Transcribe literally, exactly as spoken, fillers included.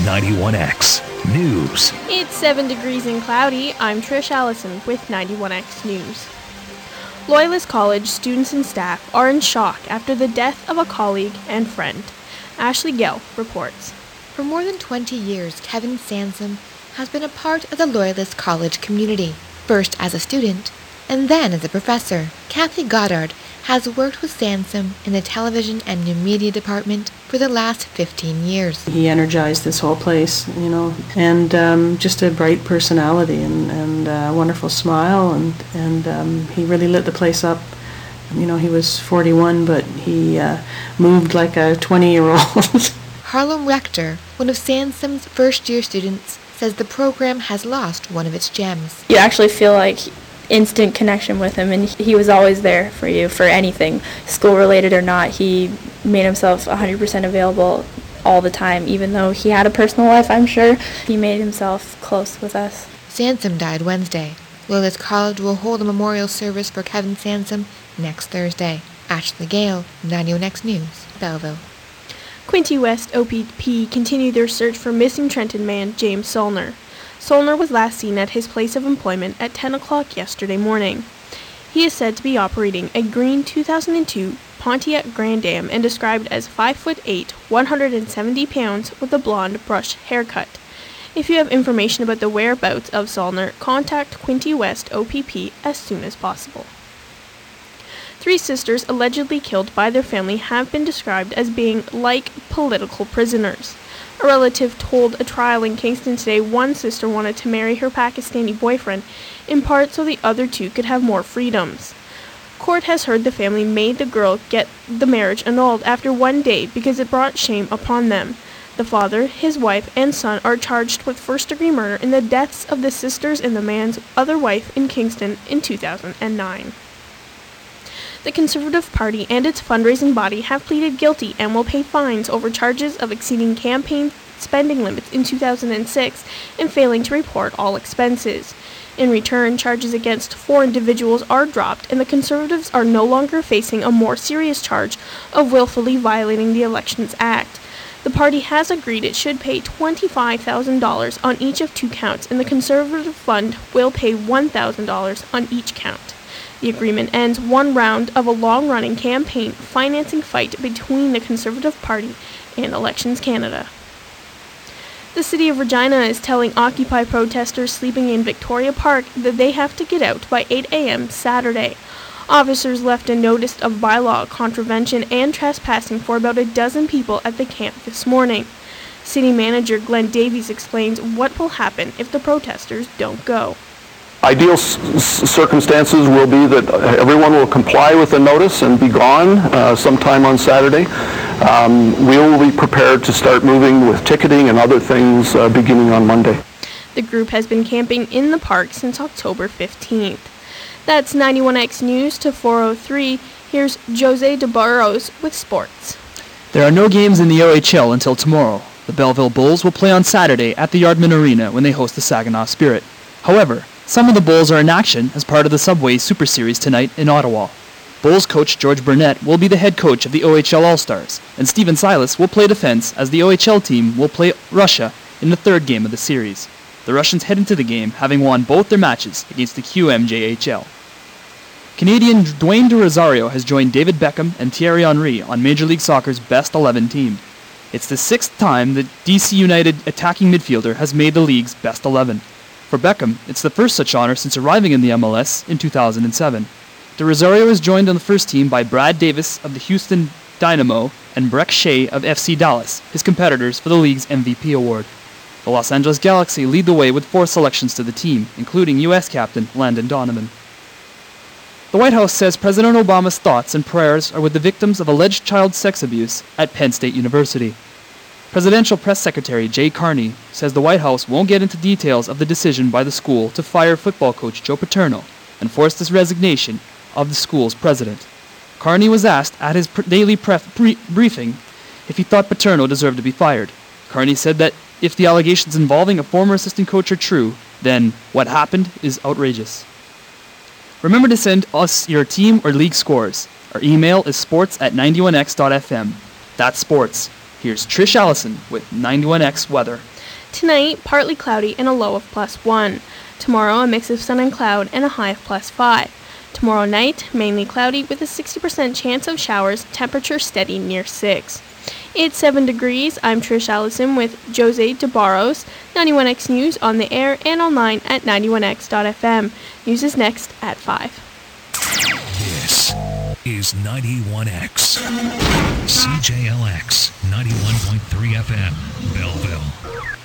ninety-one X News. It's seven degrees and cloudy. I'm Trish Allison with ninety-one X News. Loyalist College students and staff are in shock after the death of a colleague and friend. Ashley Gell reports. For more than twenty years, Kevin Sansom has been a part of the Loyalist College community, first as a student and then as a professor. Kathy Goddard has worked with Sansom in the television and new media department for the last fifteen years. He energized this whole place, you know, and um, just a bright personality and, and a wonderful smile, and, and um, he really lit the place up. You know, he was forty-one, but he uh, moved like a twenty-year-old. Harlem Rector, one of Sansom's first-year students, says the program has lost one of its gems. You actually feel like instant connection with him, and he was always there for you for anything, school-related or not. He made himself one hundred percent available all the time, even though he had a personal life, I'm sure. He made himself close with us. Sansom died Wednesday. Loyalist College will hold a memorial service for Kevin Sansom next Thursday. Ashley Gale, ninety-one X News, Belleville. Quinte West O P P continued their search for missing Trenton man James Solner. Solner was last seen at his place of employment at ten o'clock yesterday morning. He is said to be operating a green two thousand two Pontiac Grand Am and described as five foot eight, one hundred seventy pounds with a blonde brush haircut. If you have information about the whereabouts of Solner, contact Quinte West O P P as soon as possible. Three sisters allegedly killed by their family have been described as being like political prisoners. A relative told a trial in Kingston today one sister wanted to marry her Pakistani boyfriend, in part so the other two could have more freedoms. Court has heard the family made the girl get the marriage annulled after one day because it brought shame upon them. The father, his wife, and son are charged with first-degree murder in the deaths of the sisters and the man's other wife in Kingston in two thousand nine. The Conservative Party and its fundraising body have pleaded guilty and will pay fines over charges of exceeding campaign spending limits in two thousand six and failing to report all expenses. In return, charges against four individuals are dropped, and the Conservatives are no longer facing a more serious charge of willfully violating the Elections Act. The party has agreed it should pay twenty-five thousand dollars on each of two counts, and the Conservative Fund will pay one thousand dollars on each count. The agreement ends one round of a long-running campaign financing fight between the Conservative Party and Elections Canada. The city of Regina is telling Occupy protesters sleeping in Victoria Park that they have to get out by eight a.m. Saturday. Officers left a notice of bylaw contravention and trespassing for about a dozen people at the camp this morning. City Manager Glenn Davies explains what will happen if the protesters don't go. Ideal s- circumstances will be that everyone will comply with the notice and be gone uh, sometime on Saturday. Um, we will be prepared to start moving with ticketing and other things uh, beginning on Monday. The group has been camping in the park since October fifteenth. That's ninety-one X News to four oh three. Here's Jose de Barros with sports. There are no games in the O H L until tomorrow. The Belleville Bulls will play on Saturday at the Yardman Arena when they host the Saginaw Spirit. However, some of the Bulls are in action as part of the Subway Super Series tonight in Ottawa. Bulls coach George Burnett will be the head coach of the O H L All-Stars, and Steven Silas will play defense as the O H L team will play Russia in the third game of the series. The Russians head into the game having won both their matches against the Q M J H L. Canadian Dwayne De Rosario has joined David Beckham and Thierry Henry on Major League Soccer's Best eleven team. It's the sixth time that D C United attacking midfielder has made the league's Best eleven. For Beckham, it's the first such honor since arriving in the M L S in two thousand seven. De Rosario is joined on the first team by Brad Davis of the Houston Dynamo and Breck Shea of F C Dallas, his competitors for the league's M V P award. The Los Angeles Galaxy lead the way with four selections to the team, including U S captain Landon Donovan. The White House says President Obama's thoughts and prayers are with the victims of alleged child sex abuse at Penn State University. Presidential Press Secretary Jay Carney says the White House won't get into details of the decision by the school to fire football coach Joe Paterno and force this resignation of the school's president. Carney was asked at his pr- daily pref- brie- briefing if he thought Paterno deserved to be fired. Carney said that if the allegations involving a former assistant coach are true, then what happened is outrageous. Remember to send us your team or league scores. Our email is sports at ninety-one x dot f m. That's sports. Here's Trish Allison with ninety-one X Weather. Tonight, partly cloudy and a low of plus one. Tomorrow, a mix of sun and cloud and a high of plus five. Tomorrow night, mainly cloudy with a sixty percent chance of showers, temperature steady near six. It's seven degrees. I'm Trish Allison with Jose DeBarros, ninety-one X News on the air and online at ninety-one x dot f m. News is next at five. This is ninety-one X. C J L X, ninety-one point three F M, Belleville.